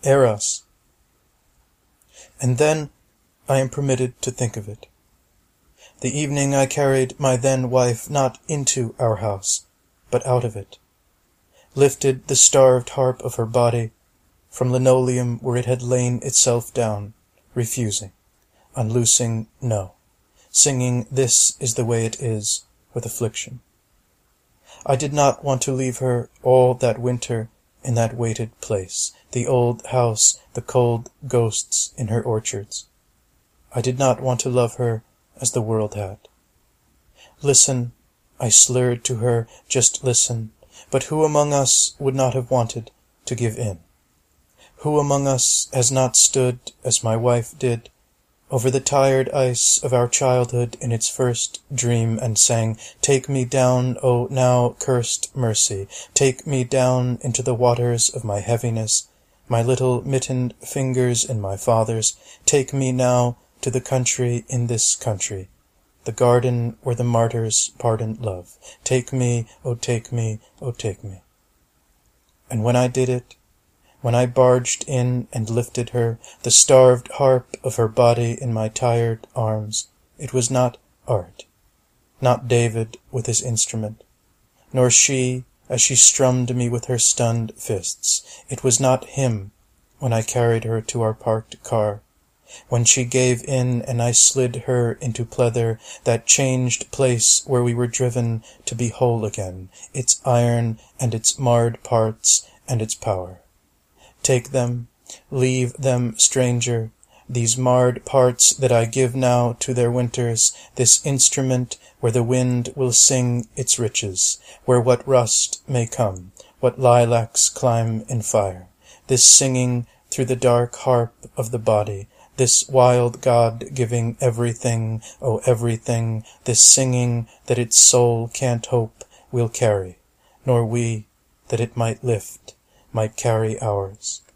Eros. And then I am permitted to think of it. The evening I carried my then wife not into our house, but out of it, lifted the starved harp of her body from linoleum where it had lain itself down, refusing, unloosing no, singing "This is the way it is," with affliction. I did not want to leave her all that winter in that weighted place, the old house, the cold ghosts in her orchards. I did not want to love her as the world had. Listen, I slurred to her, just listen, but who among us would not have wanted to give in? Who among us has not stood, as my wife did, over the tired ice of our childhood in its first dream and sang, "Take me down, O now cursed mercy, take me down into the waters of my heaviness, my little mittened fingers in my father's, take me now to the country in this country, the garden where the martyrs pardoned love, take me, O take me, O take me." And when I did it, when I barged in and lifted her, the starved harp of her body in my tired arms, it was not art, not David with his instrument, nor she as she strummed me with her stunned fists. It was not him when I carried her to our parked car, when she gave in and I slid her into pleather, that changed place where we were driven to be whole again, its iron and its marred parts and its power. Take them, leave them, stranger, these marred parts that I give now to their winters, this instrument where the wind will sing its riches, where what rust may come, what lilacs climb in fire, this singing through the dark harp of the body, this wild God giving everything, oh everything, this singing that its soul can't hope will carry, nor we, that it might lift, might carry ours.